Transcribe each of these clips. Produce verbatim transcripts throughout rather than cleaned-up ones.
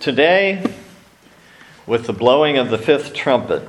Today, with the blowing of the fifth trumpet,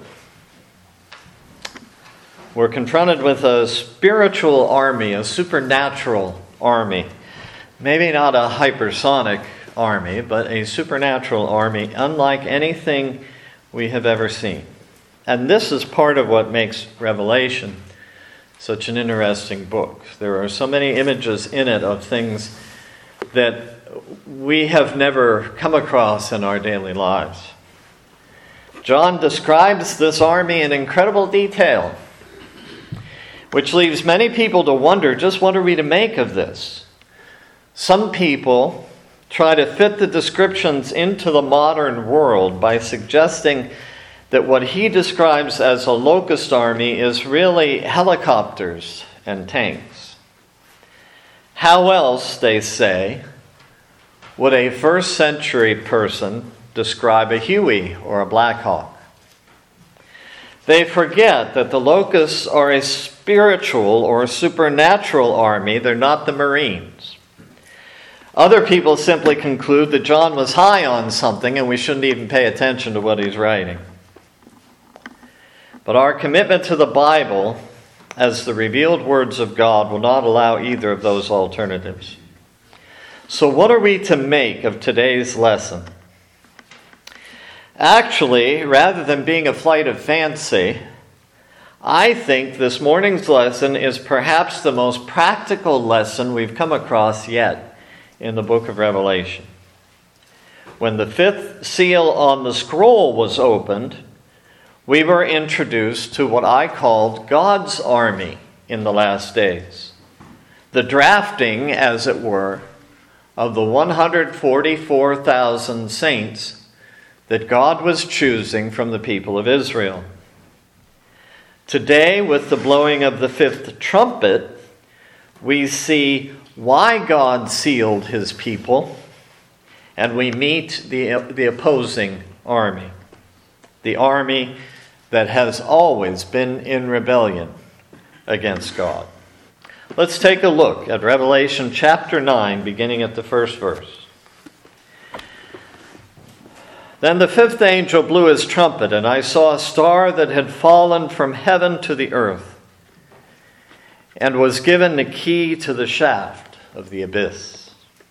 we're confronted with a spiritual army, a supernatural army. Maybe not a hypersonic army, but a supernatural army unlike anything we have ever seen. And this is part of what makes Revelation such an interesting book. There are so many images in it of things that we have never come across in our daily lives. John describes this army in incredible detail, which leaves many people to wonder, just what are we to make of this? Some people try to fit the descriptions into the modern world by suggesting that what he describes as a locust army is really helicopters and tanks. How else, they say, would a first century person describe a Huey or a Black Hawk? They forget that the locusts are a spiritual or supernatural army. They're not the Marines. Other people simply conclude that John was high on something and we shouldn't even pay attention to what he's writing. But our commitment to the Bible as the revealed words of God will not allow either of those alternatives. So what are we to make of today's lesson? Actually, rather than being a flight of fancy, I think this morning's lesson is perhaps the most practical lesson we've come across yet in the book of Revelation. When the fifth seal on the scroll was opened, we were introduced to what I called God's army in the last days. The drafting, as it were, of the one hundred forty-four thousand saints that God was choosing from the people of Israel. Today, with the blowing of the fifth trumpet, we see why God sealed his people, and we meet the, the opposing army, the army that has always been in rebellion against God. Let's take a look at Revelation chapter nine, beginning at the first verse. Then the fifth angel blew his trumpet, and I saw a star that had fallen from heaven to the earth, and was given the key to the shaft of the abyss.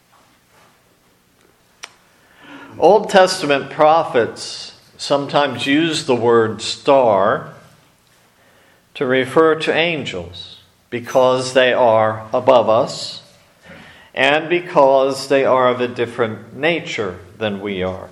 Old Testament prophets sometimes use the word star to refer to angels, because they are above us, and because they are of a different nature than we are.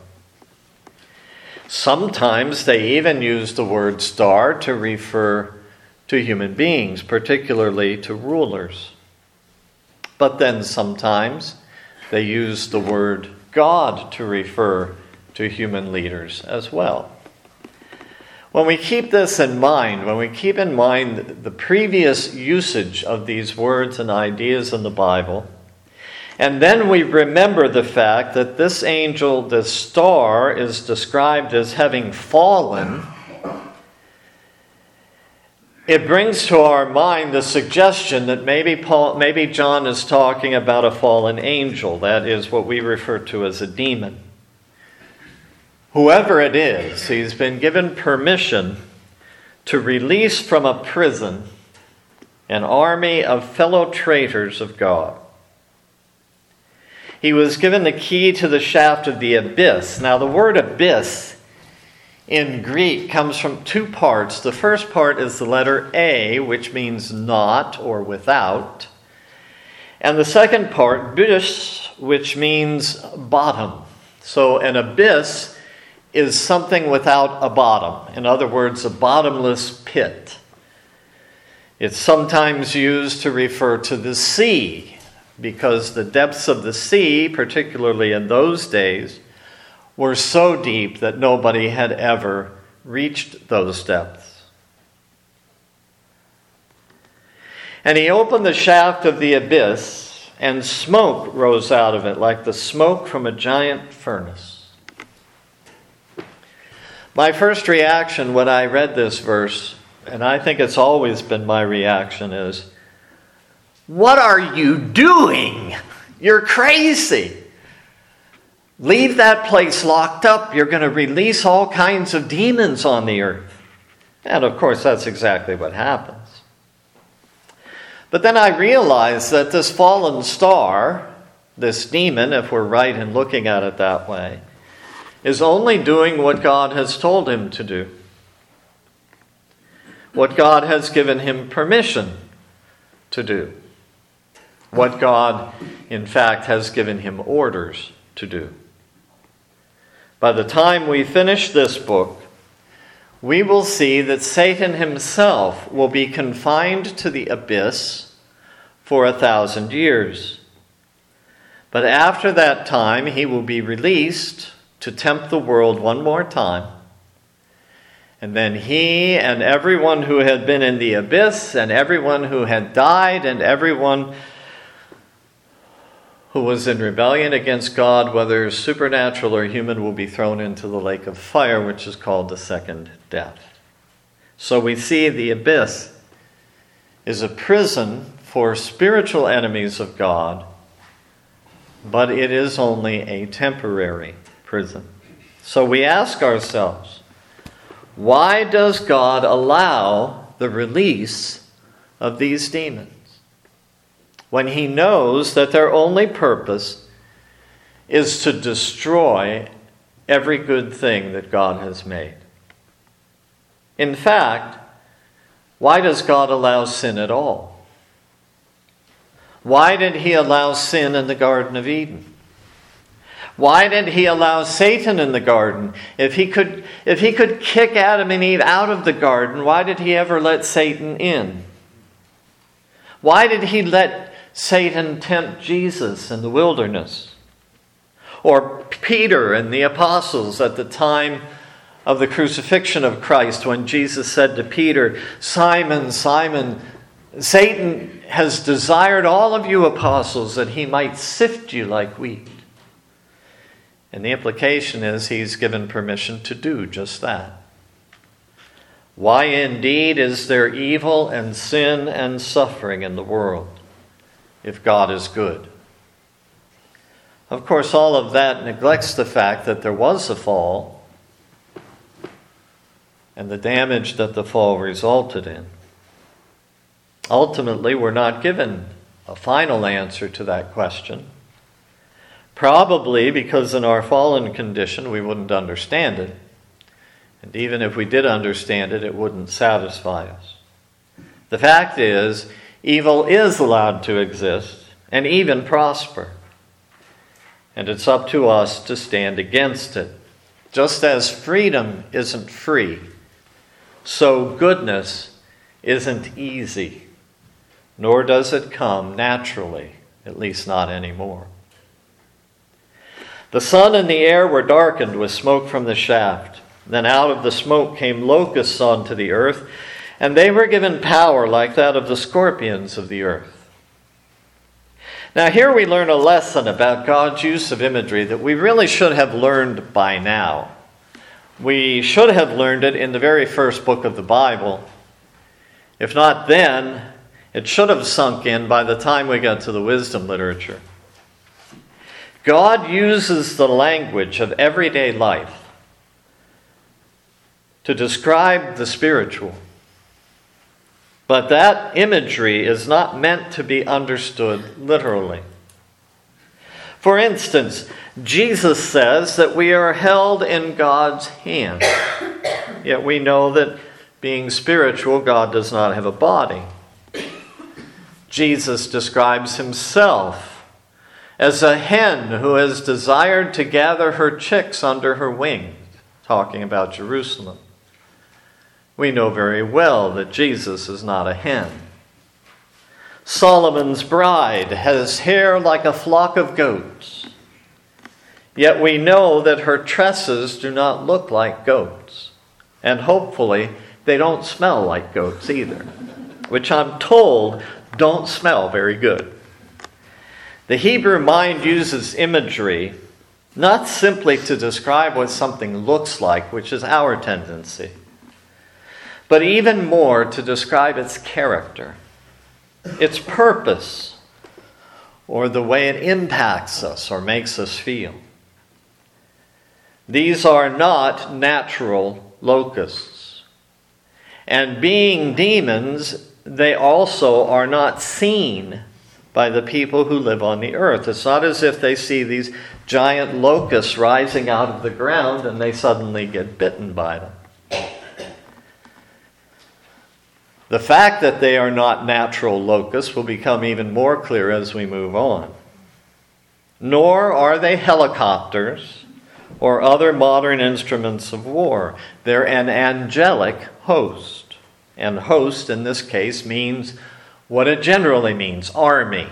Sometimes they even use the word star to refer to human beings, particularly to rulers. But then sometimes they use the word God to refer to human leaders as well. When we keep this in mind, when we keep in mind the previous usage of these words and ideas in the Bible, and then we remember the fact that this angel, this star, is described as having fallen, it brings to our mind the suggestion that maybe Paul, maybe John is talking about a fallen angel. That is what we refer to as a demon. Whoever it is, he's been given permission to release from a prison an army of fellow traitors of God. He was given the key to the shaft of the abyss. Now, the word abyss in Greek comes from two parts. The first part is the letter A, which means not or without. And the second part, bys, which means bottom. So an abyss is something without a bottom. In other words, a bottomless pit. It's sometimes used to refer to the sea, because the depths of the sea, particularly in those days, were so deep that nobody had ever reached those depths. And he opened the shaft of the abyss, and smoke rose out of it like the smoke from a giant furnace. My first reaction when I read this verse, and I think it's always been my reaction, is, what are you doing? You're crazy. leave that place locked up. You're going to release all kinds of demons on the earth. And of course, that's exactly what happens. But then I realized that this fallen star, this demon, if we're right in looking at it that way, is only doing what God has told him to do. What God has given him permission to do. What God, in fact, has given him orders to do. By the time we finish this book, we will see that Satan himself will be confined to the abyss for a thousand years. But after that time, he will be released to tempt the world one more time. And then he and everyone who had been in the abyss, and everyone who had died, and everyone who was in rebellion against God, whether supernatural or human, will be thrown into the lake of fire, which is called the second death. So we see the abyss is a prison for spiritual enemies of God, but it is only a temporary prison. So we ask ourselves, why does God allow the release of these demons when he knows that their only purpose is to destroy every good thing that God has made? In fact, why does God allow sin at all? Why did he allow sin in the Garden of Eden? Why did he allow Satan in the garden? If he could, if he could kick Adam and Eve out of the garden, why did he ever let Satan in? Why did he let Satan tempt Jesus in the wilderness? Or Peter and the apostles at the time of the crucifixion of Christ, when Jesus said to Peter, "Simon, Simon, Satan has desired all of you apostles that he might sift you like wheat." And the implication is he's given permission to do just that. Why indeed is there evil and sin and suffering in the world if God is good? Of course, all of that neglects the fact that there was a fall and the damage that the fall resulted in. Ultimately, we're not given a final answer to that question. Probably because in our fallen condition we wouldn't understand it. And even if we did understand it, it wouldn't satisfy us. The fact is, evil is allowed to exist and even prosper. And it's up to us to stand against it. Just as freedom isn't free, so goodness isn't easy, nor does it come naturally, at least not anymore. The sun and the air were darkened with smoke from the shaft. Then out of the smoke came locusts onto the earth, and they were given power like that of the scorpions of the earth. Now here we learn a lesson about God's use of imagery that we really should have learned by now. We should have learned it in the very first book of the Bible. If not then, it should have sunk in by the time we got to the wisdom literature. God uses the language of everyday life to describe the spiritual. But that imagery is not meant to be understood literally. For instance, Jesus says that we are held in God's hand. Yet we know that being spiritual, God does not have a body. Jesus describes himself as a hen who has desired to gather her chicks under her wing, talking about Jerusalem. We know very well that Jesus is not a hen. Solomon's bride has hair like a flock of goats, yet we know that her tresses do not look like goats, and hopefully they don't smell like goats either, which I'm told don't smell very good. The Hebrew mind uses imagery not simply to describe what something looks like, which is our tendency, but even more to describe its character, its purpose, or the way it impacts us or makes us feel. These are not natural locusts. And being demons, they also are not seen by the people who live on the earth. It's not as if they see these giant locusts rising out of the ground and they suddenly get bitten by them. The fact that they are not natural locusts will become even more clear as we move on. Nor are they helicopters or other modern instruments of war. They're an angelic host. And host in this case means what it generally means, army.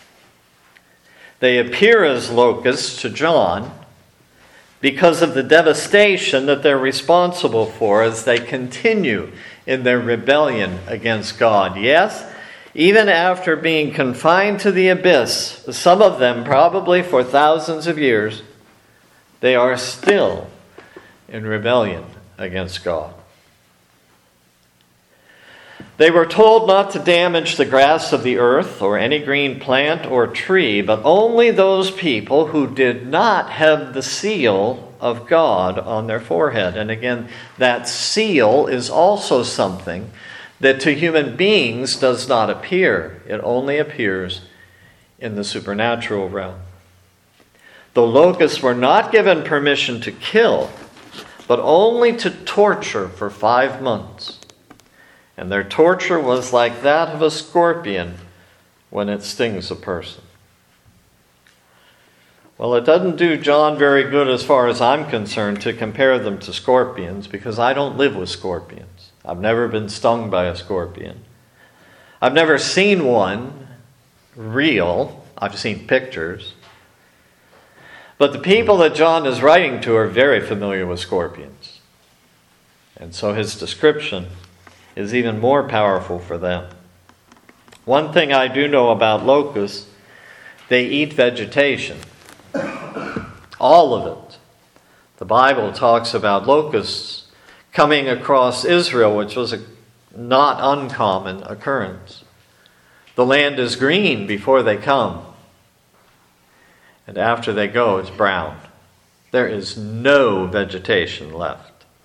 They appear as locusts to John because of the devastation that they're responsible for as they continue in their rebellion against God. Yes, even after being confined to the abyss, some of them probably for thousands of years, they are still in rebellion against God. They were told not to damage the grass of the earth or any green plant or tree, but only those people who did not have the seal of God on their forehead. And again, that seal is also something that to human beings does not appear. It only appears in the supernatural realm. The locusts were not given permission to kill, but only to torture for five months. And their torture was like that of a scorpion when it stings a person. Well, it doesn't do John very good as far as I'm concerned to compare them to scorpions, because I don't live with scorpions. I've never been stung by a scorpion. I've never seen one real. I've seen pictures. But the people that John is writing to are very familiar with scorpions. And so his description is even more powerful for them. One thing I do know about locusts, they eat vegetation. All of it. The Bible talks about locusts coming across Israel, which was a not uncommon occurrence. The land is green before they come. And after they go, it's brown. There is no vegetation left.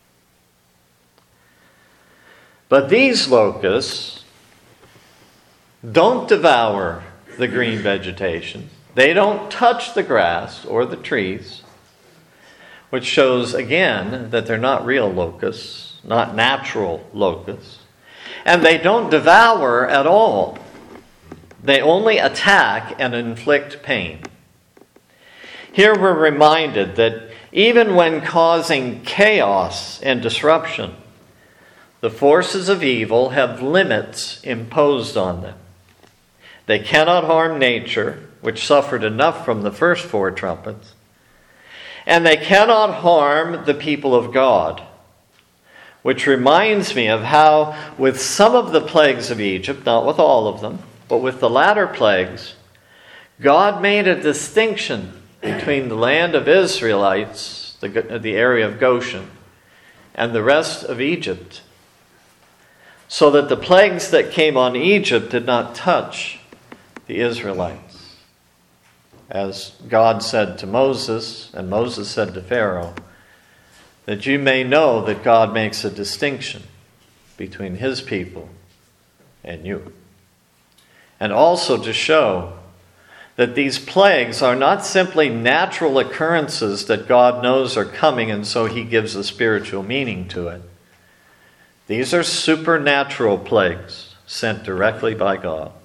But these locusts don't devour the green vegetation. They don't touch the grass or the trees, which shows again that they're not real locusts, not natural locusts. And they don't devour at all. They only attack and inflict pain. Here we're reminded that even when causing chaos and disruption, the forces of evil have limits imposed on them. They cannot harm nature, which suffered enough from the first four trumpets, and they cannot harm the people of God, which reminds me of how with some of the plagues of Egypt, not with all of them, but with the latter plagues, God made a distinction between the land of Israelites, the, the area of Goshen, and the rest of Egypt, so that the plagues that came on Egypt did not touch the Israelites. As God said to Moses, and Moses said to Pharaoh, that you may know that God makes a distinction between his people and you. And also to show that these plagues are not simply natural occurrences that God knows are coming, and so he gives a spiritual meaning to it. These are supernatural plagues sent directly by God.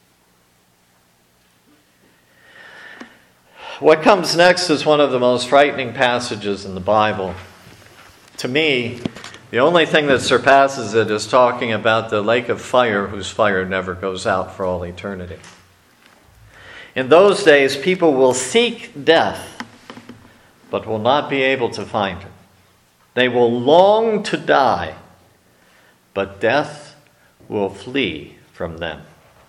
What comes next is one of the most frightening passages in the Bible. To me, the only thing that surpasses it is talking about the lake of fire whose fire never goes out for all eternity. In those days, people will seek death, but will not be able to find it. They will long to die, but death will flee from them.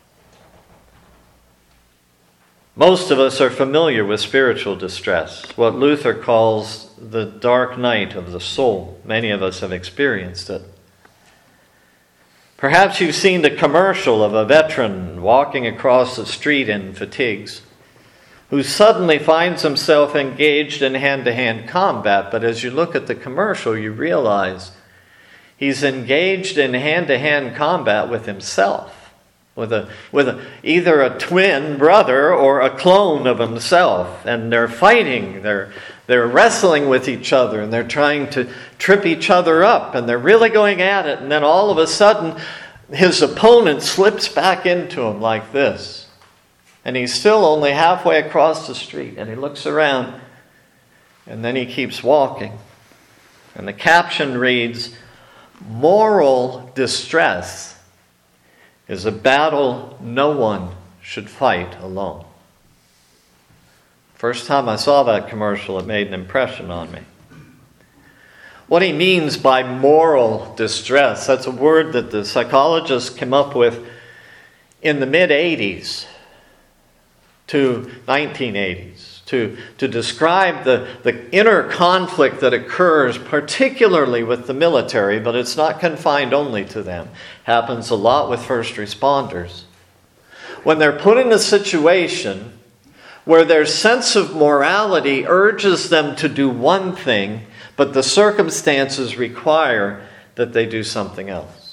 Most of us are familiar with spiritual distress, what Luther calls the dark night of the soul. Many of us have experienced it. Perhaps you've seen the commercial of a veteran walking across the street in fatigues, who suddenly finds himself engaged in hand-to-hand combat. But as you look at the commercial, you realize he's engaged in hand-to-hand combat with himself, with a with a, either a twin brother or a clone of himself. And they're fighting, they're, they're wrestling with each other, and they're trying to trip each other up, and they're really going at it. And then all of a sudden, his opponent slips back into him like this. And he's still only halfway across the street, and he looks around, and then he keeps walking. And the caption reads, "Moral distress is a battle no one should fight alone." First time I saw that commercial, it made an impression on me. What he means by moral distress, that's a word that the psychologists came up with in the mid-eighties to nineteen eighties to, to describe the, the inner conflict that occurs particularly with the military, but it's not confined only to them. Happens a lot with first responders. When they're put in a situation where their sense of morality urges them to do one thing, but the circumstances require that they do something else.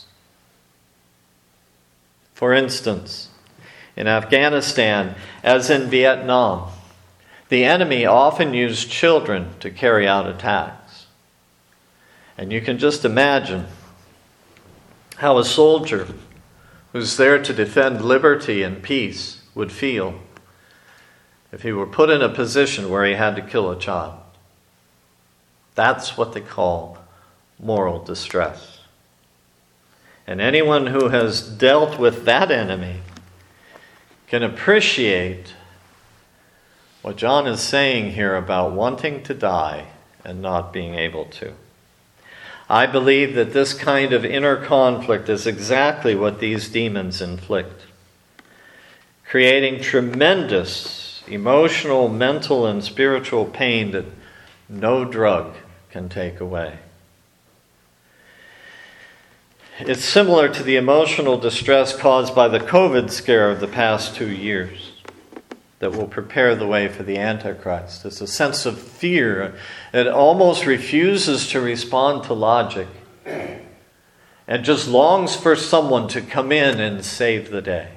For instance, in Afghanistan, as in Vietnam, the enemy often used children to carry out attacks. And you can just imagine how a soldier who's there to defend liberty and peace would feel if he were put in a position where he had to kill a child. That's what they call moral distress. And anyone who has dealt with that enemy can appreciate what John is saying here about wanting to die and not being able to. I believe that this kind of inner conflict is exactly what these demons inflict, creating tremendous emotional, mental, and spiritual pain that no drug can take away. It's similar to the emotional distress caused by the COVID scare of the past two years that will prepare the way for the Antichrist. It's a sense of fear. It almost refuses to respond to logic and just longs for someone to come in and save the day.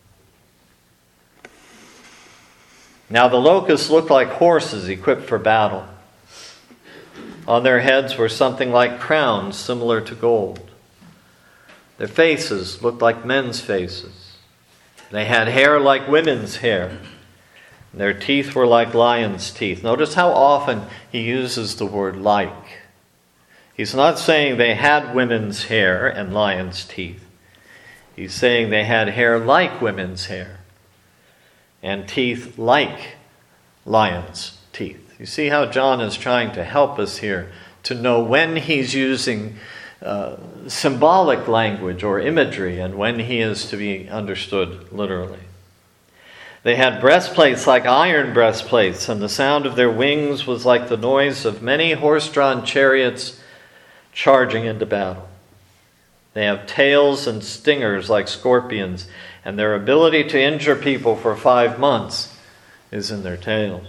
Now the locusts looked like horses equipped for battle. On their heads were something like crowns similar to gold. Their faces looked like men's faces. They had hair like women's hair. Their teeth were like lions' teeth. Notice how often he uses the word like. He's not saying they had women's hair and lions' teeth. He's saying they had hair like women's hair and teeth like lions' teeth. You see how John is trying to help us here to know when he's using Uh, symbolic language or imagery and when he is to be understood literally. They had breastplates like iron breastplates, and the sound of their wings was like the noise of many horse-drawn chariots charging into battle. They have tails and stingers like scorpions, and their ability to injure people for five months is in their tails.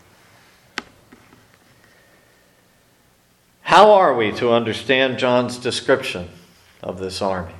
How are we to understand John's description of this army?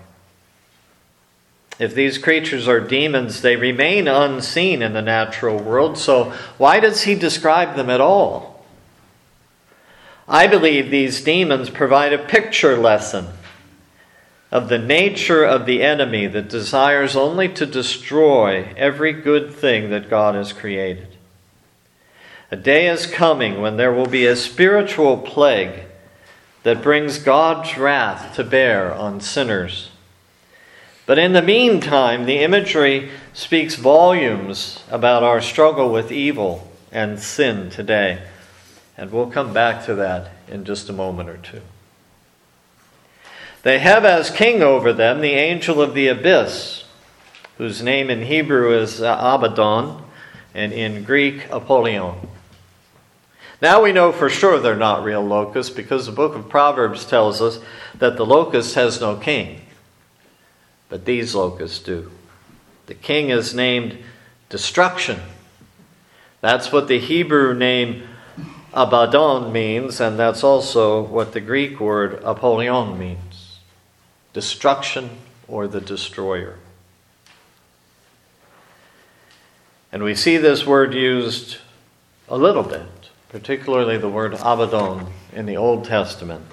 If these creatures are demons, they remain unseen in the natural world, so why does he describe them at all? I believe these demons provide a picture lesson of the nature of the enemy that desires only to destroy every good thing that God has created. A day is coming when there will be a spiritual plague that brings God's wrath to bear on sinners. But in the meantime, the imagery speaks volumes about our struggle with evil and sin today. And we'll come back to that in just a moment or two. They have as king over them the angel of the abyss, whose name in Hebrew is Abaddon, and in Greek, Apollyon. Now we know for sure they're not real locusts because the book of Proverbs tells us that the locust has no king. But these locusts do. The king is named Destruction. That's what the Hebrew name Abaddon means, and that's also what the Greek word Apollyon means. Destruction or the destroyer. And we see this word used a little bit, particularly the word Abaddon in the Old Testament,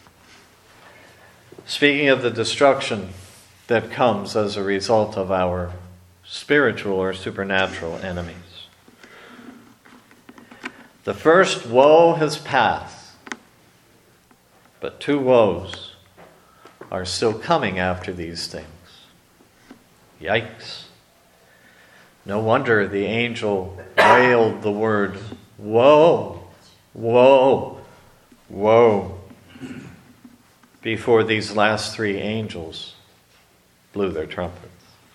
speaking of the destruction that comes as a result of our spiritual or supernatural enemies. The first woe has passed, but two woes are still coming after these things. Yikes. No wonder the angel wailed the word, woe, woe, woe, before these last three angels blew their trumpets.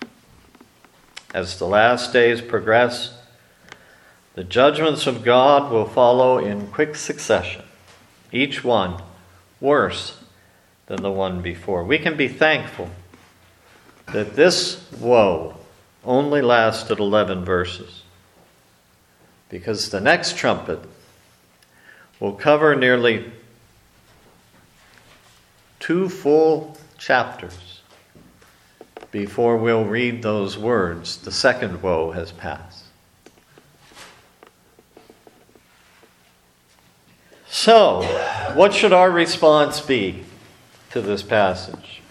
As the last days progress, the judgments of God will follow in quick succession, each one worse than the one before. We can be thankful that this woe only lasted eleven verses, because the next trumpet will cover nearly two full chapters before we'll read those words, the second woe has passed. So, what should our response be to this passage?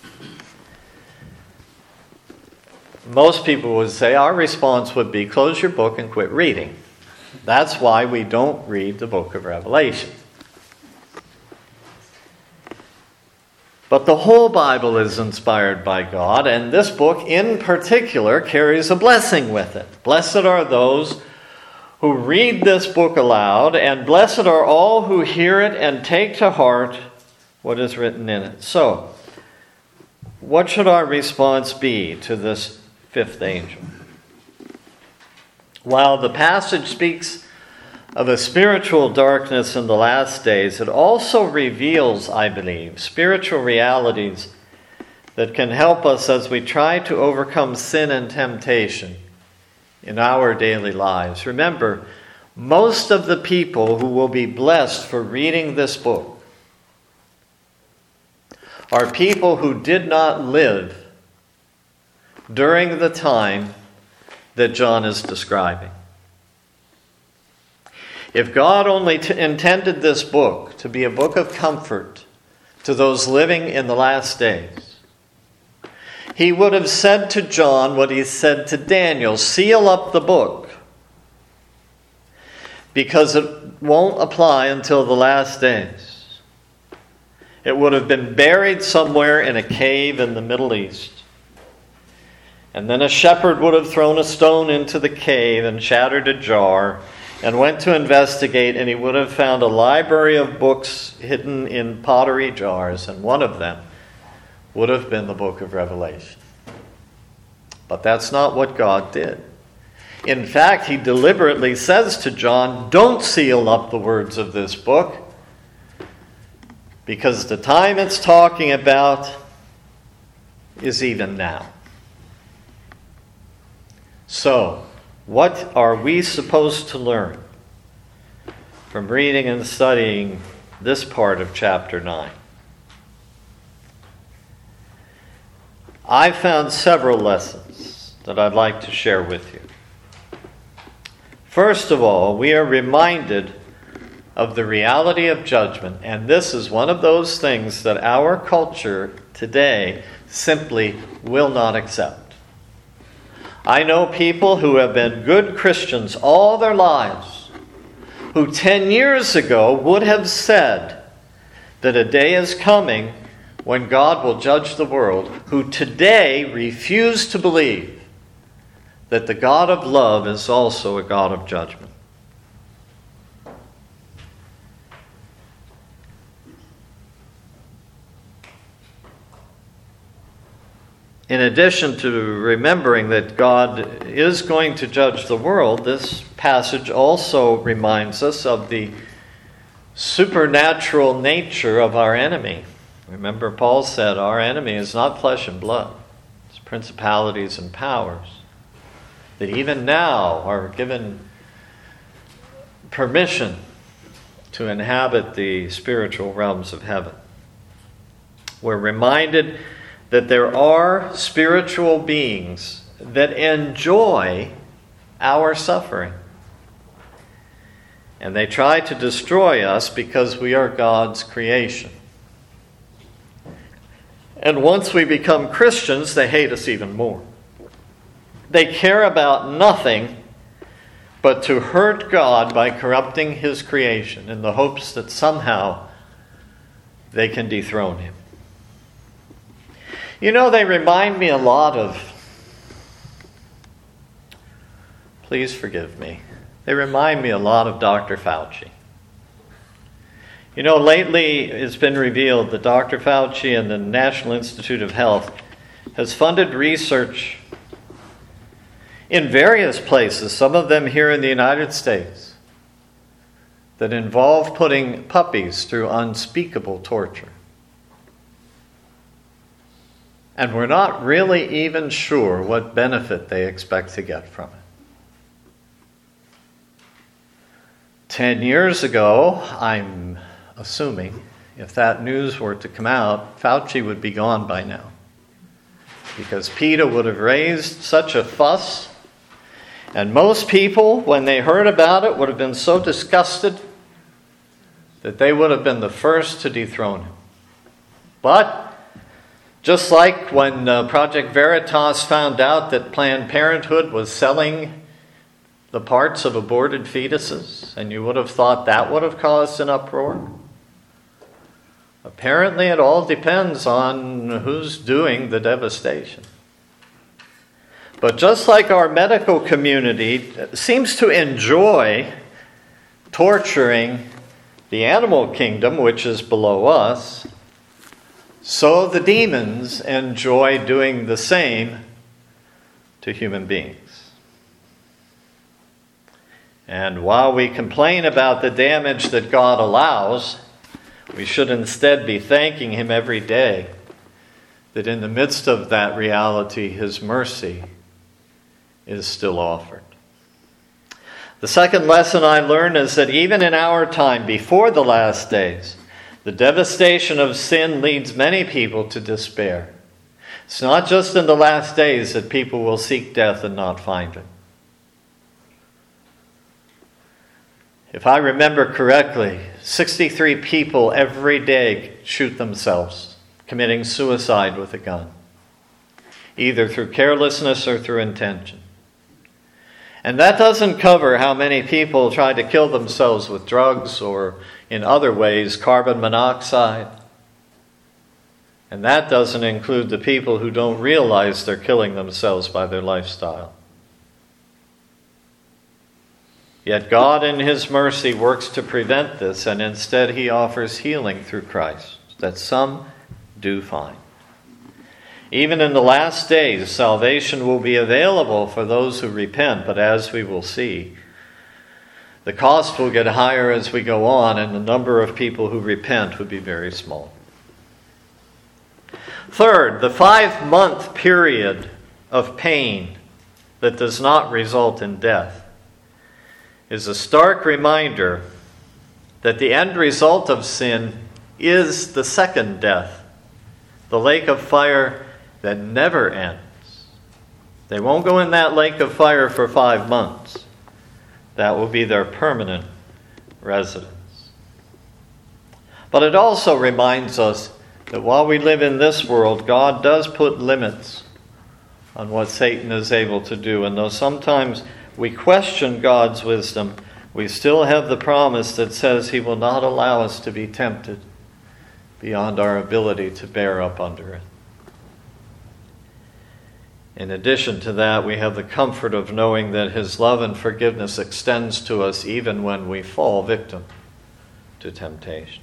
Most people would say our response would be, close your book and quit reading. That's why we don't read the book of Revelation. But the whole Bible is inspired by God, and this book in particular carries a blessing with it. Blessed are those who read this book aloud, and blessed are all who hear it and take to heart what is written in it. So, what should our response be to this fifth angel? While the passage speaks of a spiritual darkness in the last days, it also reveals, I believe, spiritual realities that can help us as we try to overcome sin and temptation in our daily lives. Remember, most of the people who will be blessed for reading this book are people who did not live during the time that John is describing. If God only t- intended this book to be a book of comfort to those living in the last days, he would have said to John what he said to Daniel, seal up the book, because it won't apply until the last days. It would have been buried somewhere in a cave in the Middle East. And then a shepherd would have thrown a stone into the cave and shattered a jar and went to investigate, and he would have found a library of books hidden in pottery jars, and one of them would have been the book of Revelation. But that's not what God did. In fact, he deliberately says to John, don't seal up the words of this book, because the time it's talking about is even now. So, what are we supposed to learn from reading and studying this part of chapter nine? I found several lessons that I'd like to share with you. First of all, we are reminded of the reality of judgment, and this is one of those things that our culture today simply will not accept. I know people who have been good Christians all their lives, who ten years ago would have said that a day is coming when God will judge the world, who today refuse to believe that the God of love is also a God of judgment. In addition to remembering that God is going to judge the world, this passage also reminds us of the supernatural nature of our enemy. Remember, Paul said our enemy is not flesh and blood. It's principalities and powers that even now are given permission to inhabit the spiritual realms of heaven. We're reminded that there are spiritual beings that enjoy our suffering. And they try to destroy us because we are God's creation. And once we become Christians, they hate us even more. They care about nothing but to hurt God by corrupting His creation in the hopes that somehow they can dethrone Him. You know, they remind me a lot of, please forgive me, they remind me a lot of Doctor Fauci. You know, lately it's been revealed that Doctor Fauci and the National Institute of Health has funded research in various places, some of them here in the United States, that involve putting puppies through unspeakable torture. And we're not really even sure what benefit they expect to get from it. Ten years ago, I'm assuming, if that news were to come out, Fauci would be gone by now. Because PETA would have raised such a fuss, and most people, when they heard about it, would have been so disgusted that they would have been the first to dethrone him. But just like when uh, Project Veritas found out that Planned Parenthood was selling the parts of aborted fetuses, and you would have thought that would have caused an uproar. Apparently it all depends on who's doing the devastation. But just like our medical community seems to enjoy torturing the animal kingdom, which is below us, so the demons enjoy doing the same to human beings. And while we complain about the damage that God allows, we should instead be thanking Him every day that in the midst of that reality, His mercy is still offered. The second lesson I learned is that even in our time, before the last days, the devastation of sin leads many people to despair. It's not just in the last days that people will seek death and not find it. If I remember correctly, sixty-three people every day shoot themselves, committing suicide with a gun, either through carelessness or through intention. And that doesn't cover how many people try to kill themselves with drugs or in other ways, carbon monoxide. And that doesn't include the people who don't realize they're killing themselves by their lifestyle. Yet God in His mercy works to prevent this, and instead He offers healing through Christ that some do find. Even in the last days, salvation will be available for those who repent, but as we will see, the cost will get higher as we go on, and the number of people who repent would be very small. Third, the five-month period of pain that does not result in death is a stark reminder that the end result of sin is the second death, the lake of fire that never ends. They won't go in that lake of fire for five months. That will be their permanent residence. But it also reminds us that while we live in this world, God does put limits on what Satan is able to do. And though sometimes we question God's wisdom, we still have the promise that says He will not allow us to be tempted beyond our ability to bear up under it. In addition to that, we have the comfort of knowing that His love and forgiveness extends to us even when we fall victim to temptation.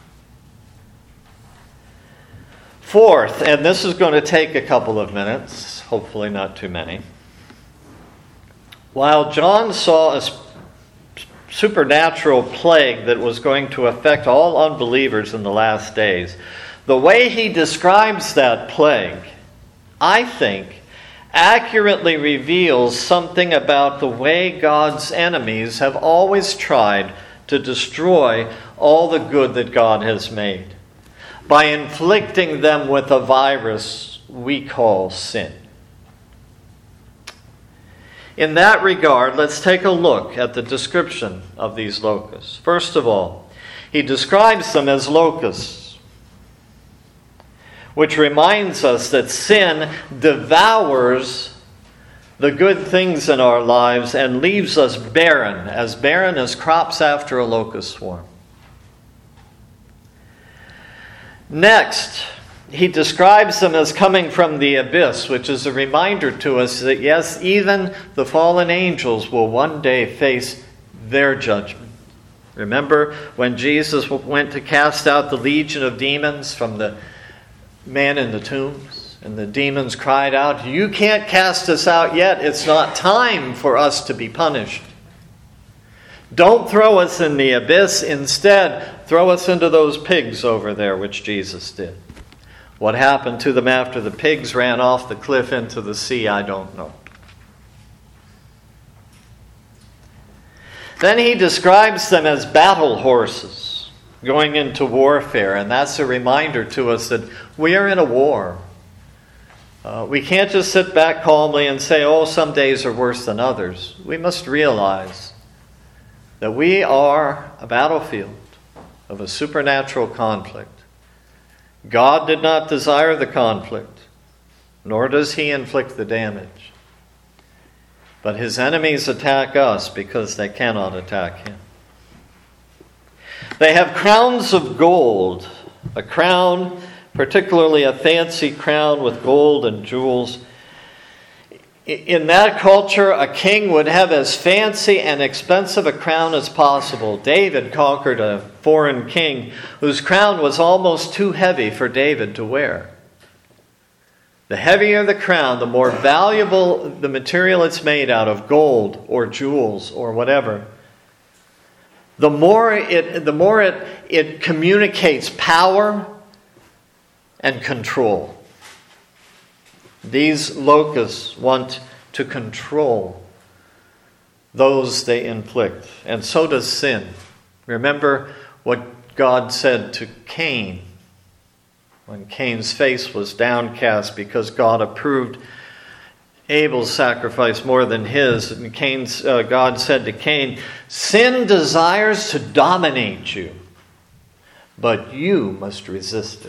Fourth, and this is going to take a couple of minutes, hopefully not too many. While John saw a supernatural plague that was going to affect all unbelievers in the last days, the way he describes that plague, I think, accurately reveals something about the way God's enemies have always tried to destroy all the good that God has made by inflicting them with a virus we call sin. In that regard, let's take a look at the description of these locusts. First of all, he describes them as locusts, which reminds us that sin devours the good things in our lives and leaves us barren, as barren as crops after a locust swarm. Next, he describes them as coming from the abyss, which is a reminder to us that, yes, even the fallen angels will one day face their judgment. Remember when Jesus went to cast out the legion of demons from the man in the tombs? And the demons cried out, "You can't cast us out yet. It's not time for us to be punished. Don't throw us in the abyss. Instead, throw us into those pigs over there," which Jesus did. What happened to them after the pigs ran off the cliff into the sea, I don't know. Then he describes them as battle horses going into warfare, and that's a reminder to us that we are in a war. Uh, we can't just sit back calmly and say, oh, some days are worse than others. We must realize that we are a battlefield of a supernatural conflict. God did not desire the conflict, nor does he inflict the damage. But his enemies attack us because they cannot attack him. They have crowns of gold, a crown, particularly a fancy crown with gold and jewels. In that culture, a king would have as fancy and expensive a crown as possible. David conquered a foreign king whose crown was almost too heavy for David to wear. The heavier the crown, the more valuable the material it's made out of, gold or jewels or whatever. The more it, the more it, it communicates power and control. These locusts want to control those they inflict. And so does sin. Remember what God said to Cain when Cain's face was downcast because God approved Abel's sacrifice more than his. And Cain's, uh, God said to Cain, "Sin desires to dominate you, but you must resist it."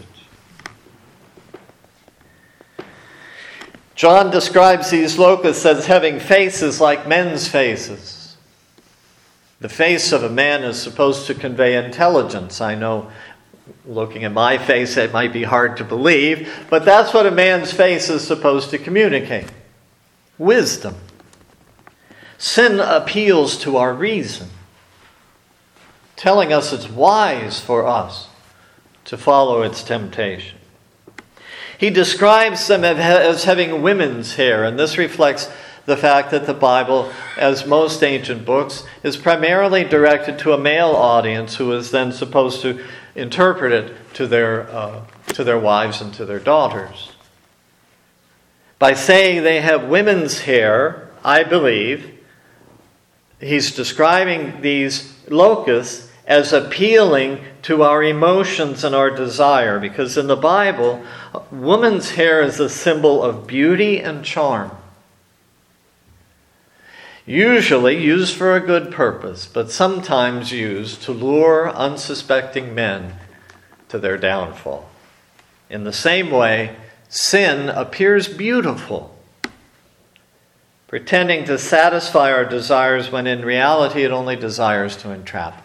John describes these locusts as having faces like men's faces. The face of a man is supposed to convey intelligence. I know, looking at my face, it might be hard to believe, but that's what a man's face is supposed to communicate. Wisdom. Sin appeals to our reason, telling us it's wise for us to follow its temptation. He describes them as having women's hair, and this reflects the fact that the Bible, as most ancient books, is primarily directed to a male audience who is then supposed to interpret it to their, uh, to their wives and to their daughters. By saying they have women's hair, I believe, he's describing these locusts as appealing to our emotions and our desire, because in the Bible, woman's hair is a symbol of beauty and charm. Usually used for a good purpose, but sometimes used to lure unsuspecting men to their downfall. In the same way, sin appears beautiful, pretending to satisfy our desires when in reality it only desires to entrap us.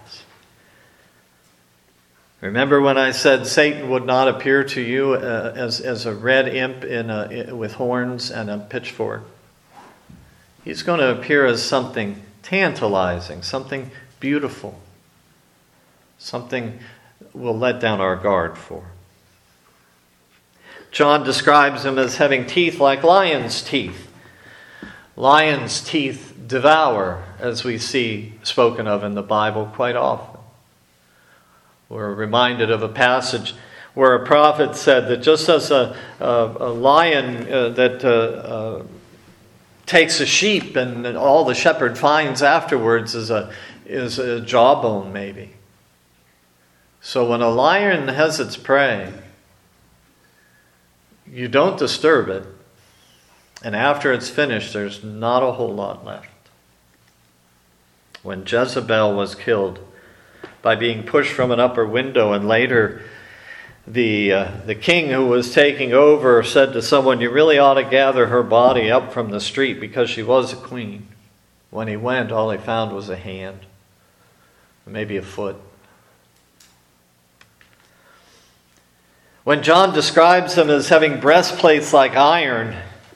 Remember when I said Satan would not appear to you uh, as, as a red imp in a, with horns and a pitchfork? He's going to appear as something tantalizing, something beautiful, something we'll let down our guard for. John describes him as having teeth like lion's teeth. Lion's teeth devour, as we see spoken of in the Bible quite often. We're reminded of a passage where a prophet said that just as a, a, a lion uh, that uh, uh, takes a sheep and all the shepherd finds afterwards is a, is a jawbone maybe. So when a lion has its prey, you don't disturb it. And after it's finished, there's not a whole lot left. When Jezebel was killed by being pushed from an upper window, and later the uh, the king who was taking over said to someone, "You really ought to gather her body up from the street because she was a queen." When he went, all he found was a hand, maybe a foot. When John describes them as having breastplates like iron,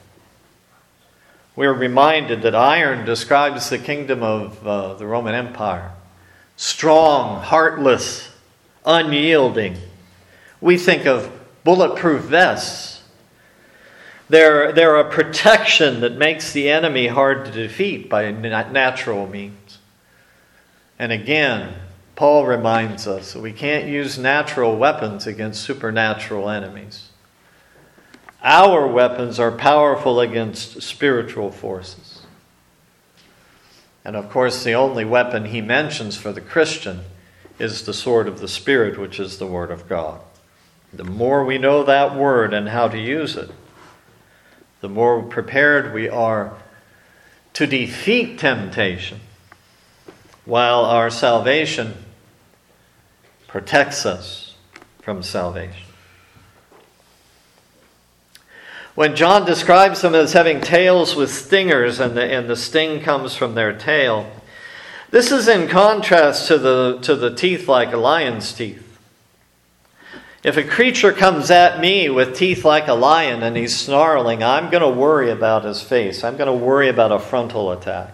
we're reminded that iron describes the kingdom of uh, the Roman Empire. Strong, heartless, unyielding. We think of bulletproof vests. They're, they're a protection that makes the enemy hard to defeat by natural means. And again, Paul reminds us that we can't use natural weapons against supernatural enemies. Our weapons are powerful against spiritual forces. And of course, the only weapon he mentions for the Christian is the sword of the Spirit, which is the Word of God. The more we know that Word and how to use it, the more prepared we are to defeat temptation, while our salvation protects us from salvation. When John describes them as having tails with stingers, and the, and the sting comes from their tail, this is in contrast to the, to the teeth like a lion's teeth. If a creature comes at me with teeth like a lion and he's snarling, I'm going to worry about his face. I'm going to worry about a frontal attack.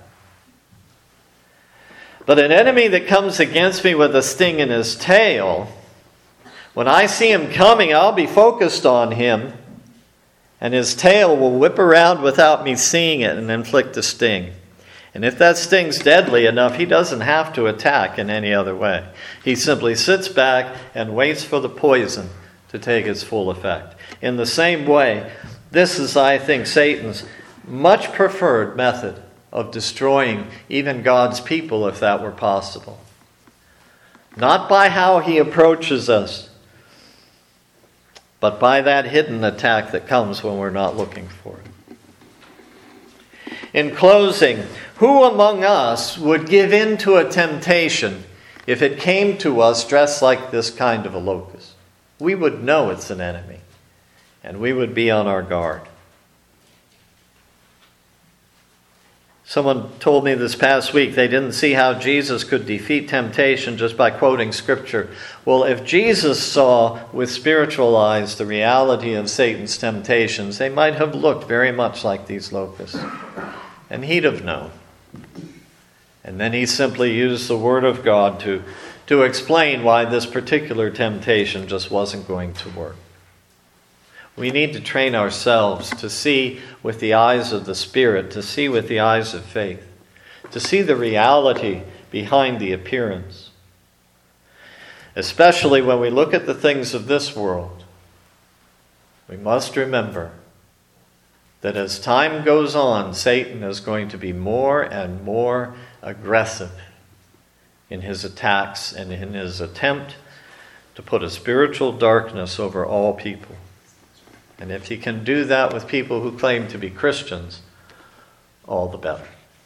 But an enemy that comes against me with a sting in his tail, when I see him coming, I'll be focused on him, and his tail will whip around without me seeing it and inflict a sting. And if that sting's deadly enough, he doesn't have to attack in any other way. He simply sits back and waits for the poison to take its full effect. In the same way, this is, I think, Satan's much preferred method of destroying even God's people, if that were possible. Not by how he approaches us, but by that hidden attack that comes when we're not looking for it. In closing, who among us would give in to a temptation if it came to us dressed like this kind of a locust? We would know it's an enemy, and we would be on our guard. Someone told me this past week they didn't see how Jesus could defeat temptation just by quoting Scripture. Well, if Jesus saw with spiritual eyes the reality of Satan's temptations, they might have looked very much like these locusts. And he'd have known. And then he simply used the Word of God to, to explain why this particular temptation just wasn't going to work. We need to train ourselves to see with the eyes of the Spirit, to see with the eyes of faith, to see the reality behind the appearance. Especially when we look at the things of this world, we must remember that as time goes on, Satan is going to be more and more aggressive in his attacks and in his attempt to put a spiritual darkness over all people. And if he can do that with people who claim to be Christians, all the better.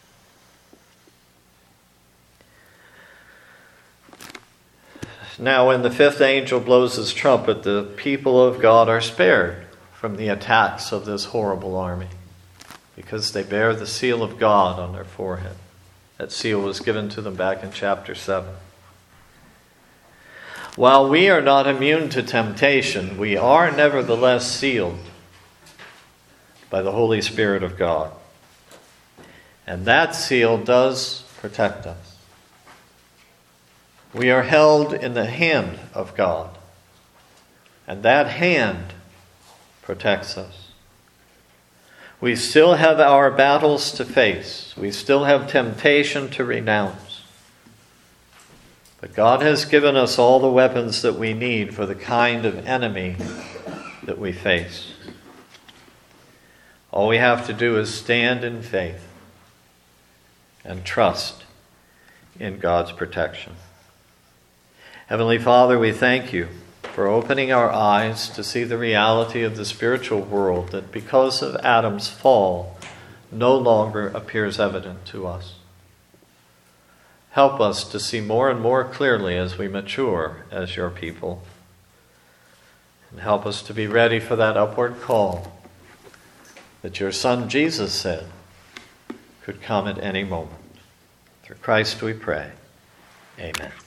Now, when the fifth angel blows his trumpet, the people of God are spared from the attacks of this horrible army, because they bear the seal of God on their forehead. That seal was given to them back in chapter seven. While we are not immune to temptation, we are nevertheless sealed by the Holy Spirit of God. And that seal does protect us. We are held in the hand of God, and that hand protects us. We still have our battles to face. We still have temptation to renounce. But God has given us all the weapons that we need for the kind of enemy that we face. All we have to do is stand in faith and trust in God's protection. Heavenly Father, we thank you for opening our eyes to see the reality of the spiritual world that because of Adam's fall no longer appears evident to us. Help us to see more and more clearly as we mature as your people. And help us to be ready for that upward call that your Son Jesus said could come at any moment. Through Christ we pray. Amen.